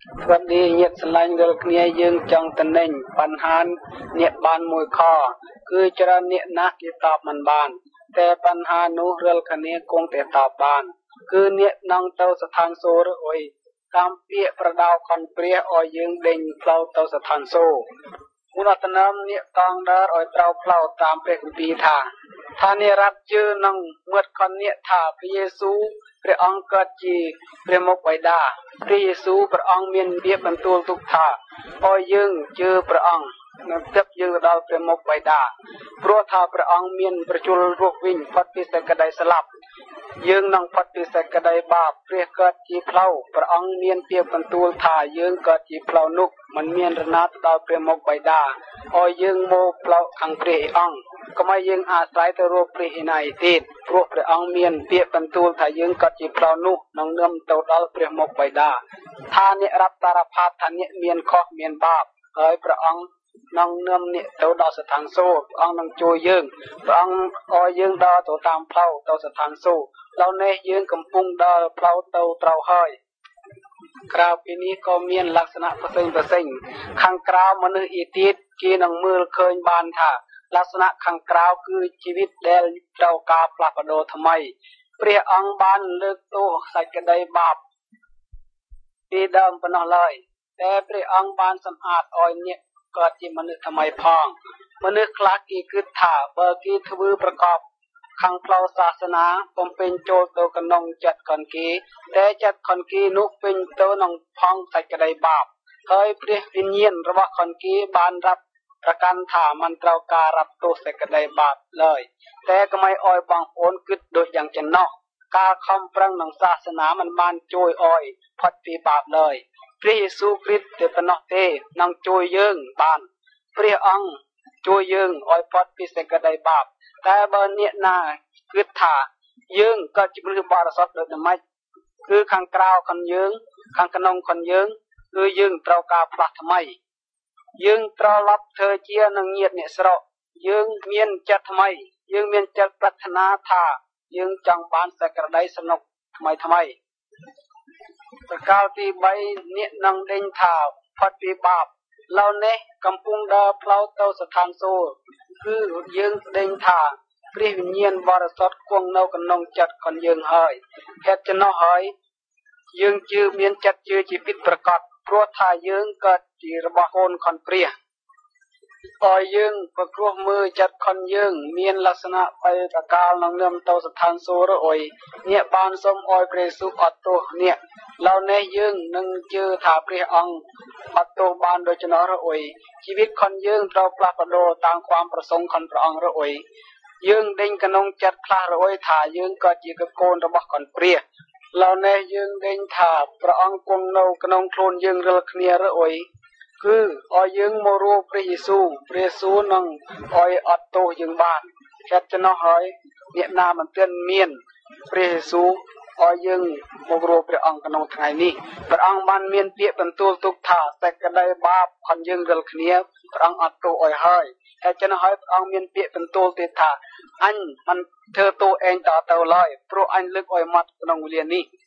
สวัสดีnhiệtสลายเรื่องนี้យើងចង់តំណែងបញ្ហាអ្នកបានមួយខគឺច្រើនអ្នកណាស់គេតបមិនបានតែបញ្ហានោះរាល់គ្នាគង់តែតបបានគឺអ្នកនឹងទៅស្ថានសួគ៌ឬអុយតាមពាក្យប្រដៅខនព្រះឲ្យយើងដេញផ្លូវទៅស្ថានសួគ៌ឧរតនាមអ្នកតងដើរឲ្យត្រូវផ្លូវតាមព្រះគម្ពីរថាអ្នករ៉ាត់ជឿនឹងមឹតខនអ្នកថាព្រះយេស៊ូវព្រះអង្គកើតជាព្រះមុខបិតាព្រះយេស៊ូវព្រះអង្គមានពាក្យបន្ទូលទុកថាឲ្យយើងជឿព្រះអង្គនឹងទឹកយើងទៅដល់ព្រះមុខបិតាព្រោះថាព្រះអង្គមានប្រជល់រស់វិញផុតពីសេចក្តីស្លាប់យើងនឹងផុតពីសេចក្តីបាបព្រះកើតជាផ្លូវព្រះអង្គមានពាក្យបន្ទូលថាយើងកើតជាផ្លូវនោះមិនមានរណាទៅដល់ព្រះមុខបិតាឲ្យយើងមកផ្លូវខាងព្រះអង្គកុំឲ្យយើងអាស្រ័យទៅរកព្រះឯណាទៀតព្រោះព្រះអង្គមានពាក្យបន្ទូលថាយើងកើតជាផ្លូវនោះនឹងនាំទៅដល់ព្រះមុខបិតាថាអ្នករាប់សារផាតថាអ្នកមានខុសមានបាបហើយព្រះអង្គនឹងនាំអ្នកទៅដល់ស្ថានសួគ៌ព្រះអង្គនឹងជួយយើងព្រះអង្គឲ្យយើងដើរទៅតាមផ្លូវទៅស្ថានសួគ៌ឥឡូវនេះយើងកំពុងដើរផ្លូវទៅត្រូវហើយក្រៅពីនេះក៏មានលក្ខណៈផ្សេងខាងក្រៅមនុស្សឯទៀតគេនឹងមើលឃើញបានថាលក្ខណៈខាងក្រៅគឺជីវិតដែលត្រូវការផ្លាស់ប្ដូរថ្មីព្រះអង្គបានលើកទោសសេចក្តីបាបពីដើមប៉ុណ្ណោះឡើយតែព្រះអង្គបានសម្អាតឲ្យអ្នកកើតជាមនុស្សថ្មីផងមនុស្សខ្លះគេគិតថាបើគេធ្វើប្រកបខាងផ្លូវសាសនាបំពេញចូលទៅក្នុងចិត្តខនគេតែចិត្តខនគេនោះពេញទៅនឹងផងសេចក្តីបាបហើយព្រះវិញ្ញាណរបស់ខនគេបានរាប់ប្រកាន់ថាមិនត្រូវការรับទោសសេចក្តីបាបឡើយតែកុំឲ្យបងប្អូនគិតដូចយ៉ាងចំណោះការខំប្រឹងនឹងសាសនាមិនបានជួយឲ្យផុតពីបាបឡើយព្រះយេស៊ូវគ្រីស្ទតែប៉ុណ្ណោះទេនឹងជួយយើងបានព្រះអង្គជួយយើងឲ្យផុតពីសេចក្តីបាបតែបើអ្នកណាគិតថាយើងក៏ជាមនុស្សបរិសុទ្ធដូចម៉េចគឺខាងក្រៅខនយើងខាងក្នុងខនយើងគឺយើងត្រូវការផ្លាស់ថ្មីយើងត្រឡប់ធ្វើជានឹងញាតិអ្នកស្រុកយើងមានចិត្តថ្មីយើងមានចិត្តប្រាថ្នាថាយើងចង់បានសេចក្តីសំណុកថ្មីប្រការទី3អ្នកនឹងដេញថាផុតពីបាបឥឡូវនេះកំពុងដើរផ្លូវទៅស្ថានសួគ៌គឺយើងដេញថាព្រះវិញ្ញាណបរិសុទ្ធគង់នៅក្នុងចិត្តของយើងហើយហេតុចំណោះហើយយើងជឿមានចិត្តជឿជាពិតប្រាកដព្រោះថាយើងកើតជារបស់កូនของព្រះឲ្យយើងប្រគ្រោះមើលចិត្តខនយើងមានលក្ខណៈបែបប្រកាលនឹងនាមទៅស្ថានសួគ៌អុយអ្នកបានសូមឲ្យព្រះយេស៊ូវអត់ទោសអ្នកឡូវនេះយើងនឹងជឿថាព្រះអង្គអត់ទោសបានដូច្នោះអុយជីវិតខនយើងត្រូវផ្លាស់ប្ដូរតាមความប្រសងខនព្រះអង្គអុយយើងដេញក្នុងចិត្តខ្លះអុយថាយើងក៏ជាកូនរបស់ខនព្រះឡូវនេះយើងដេញថាព្រះអង្គគង់នៅក្នុងខ្លួនយើងរាល់គ្នាអុយគឺឲ្យយើងមករកព្រះយេស៊ូវនឹងឲ្យអត់ទោសយើងបានហេតុចំណោះហើយអ្នកណាមិនទាន់មានព្រះយេស៊ូវឲ្យយើងមករកព្រះអង្គក្នុងថ្ងៃនេះព្រះអង្គបានមានពាក្យបន្ទូលទុកថាសេចក្តីបាបของយើងរាល់គ្នាព្រះអង្គអត់ទោសឲ្យហើយហេតុចំណោះហើយព្រះអង្គមានពាក្យបន្ទូលទៀតថាអញមិនធ្វើទោសឯងតទៅឡើយព្រោះអញលើកឲ្យមកក្នុងវេលានេះ